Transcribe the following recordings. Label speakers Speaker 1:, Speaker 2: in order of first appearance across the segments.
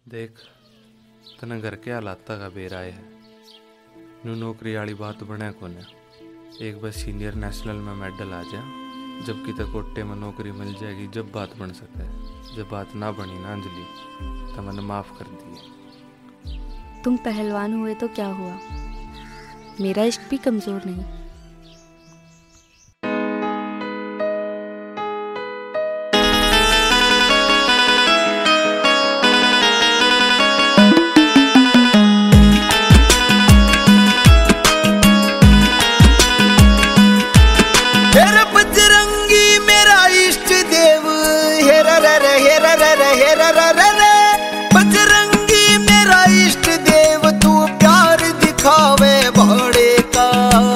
Speaker 1: देख तना घर के हालात का बेराय है नू नौकरी वाली बात बने कोने। एक बार सीनियर नेशनल में मेडल आ जा, जबकि तक कोटे में नौकरी मिल जाएगी जब बात बन सके। जब बात ना बनी ना अंजलि तो मैंने माफ कर दिए।
Speaker 2: तुम पहलवान हुए तो क्या हुआ, मेरा इश्क भी कमजोर नहीं।
Speaker 3: बजरंगी मेरा इष्ट देव, तू प्यार दिखावे बड़े का।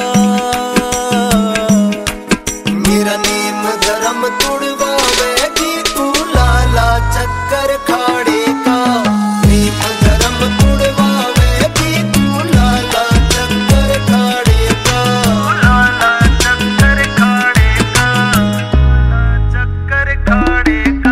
Speaker 3: मेरा नेम धर्म तुड़वावेगी तू लाला चक्कर खाड़े का। नेम धर्म तुड़वावेगी तू लाला चक्कर खाड़े का। लाला चक्कर खाड़े का, चक्कर खाड़े का।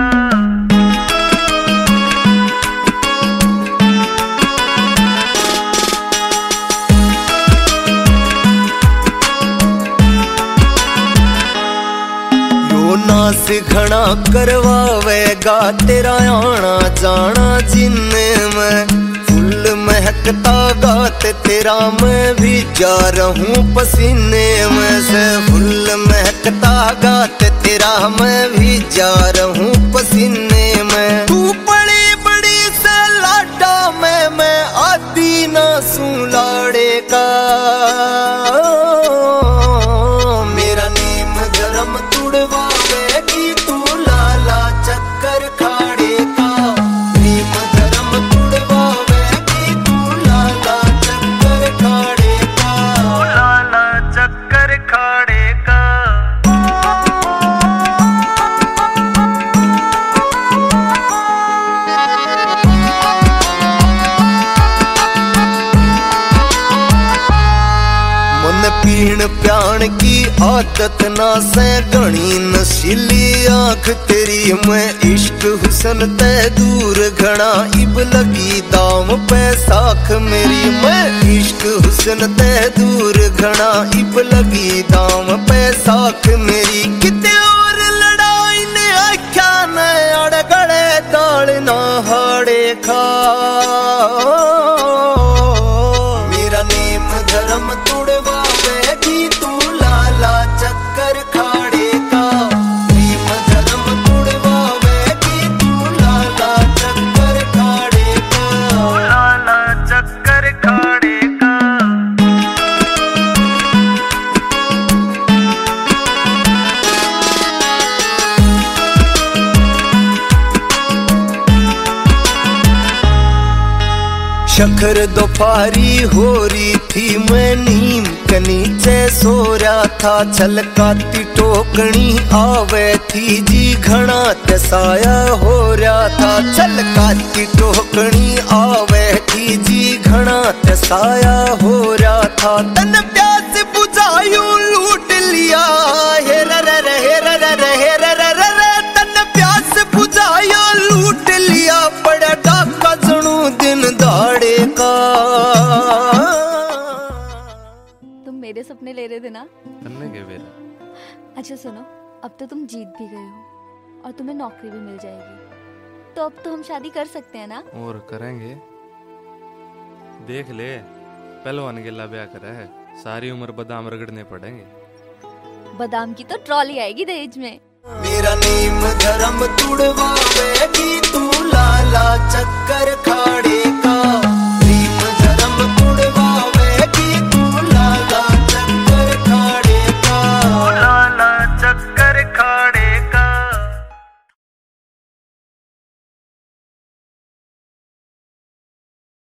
Speaker 3: नास घना करवावेगा तेरा आना जाना जिन्ने में। फुल महकता गात तेरा मैं भी जा रहूं पसीने में से। फुल महकता गात तेरा मैं भी जा रहूं पसीने में। तू बड़ी बड़ी से लाडा मैं आदि ना सू लाड़े का। मेरा नेम धर्म तुड़वा तू लाला चक्कर खाड़े का। नेम धर्म तुड़वावेगी तू लाला चक्कर खाड़े का। लाला चक्कर खाड़े का। मन पीण प्याण की आदत ना से घनी नशीली आंख तेरी। मैं इश्क हुसन ते दूर घना इब लगी दाम पे साख मेरी। मैं इश्क हुसन ते दूर घना इब लगी दाम पे साख मेरी। किते और लड़ाई ने आख्या न अड़गड़े दाल ना हाड़े खा। मेरा नेम धर्म तुड़वावेगी तू लाला चक्कर खाड़े का। नेम धर्म तुड़वावेगी तू लाला चक्कर खाड़े का। लाला चक्कर खाड़े का। शखर दोपहरी हो रही थी, मैं नीम के नीचे सो रहा था। छलकाती टोकनी आवे थी जी घना तसाया हो रहा था। छलकाती टोकनी आवे थी जी घना तसाया हो रहा था। तन प्यास बुझायू लूट लिया हेर तन प्यास बुझाया लूट लिया। बड़ा डाका जणू दिन दाड़े का।
Speaker 2: तुम मेरे सपने ले रहे थे ना?
Speaker 1: करने के बेरा।
Speaker 2: अच्छा सुनो, अब तो तुम जीत भी गए हो और तुम्हें नौकरी भी मिल जाएगी, तो अब तो हम शादी कर सकते हैं ना? और
Speaker 1: करेंगे। देख ले पहलवान के ला ब्याह करा है, सारी उम्र बादाम रगड़ने पड़ेंगे।
Speaker 2: बादाम की तो ट्रॉली आएगी दहेज में।
Speaker 3: मेरा नेम धर्म तुड़वावेगी तू लाला चक्कर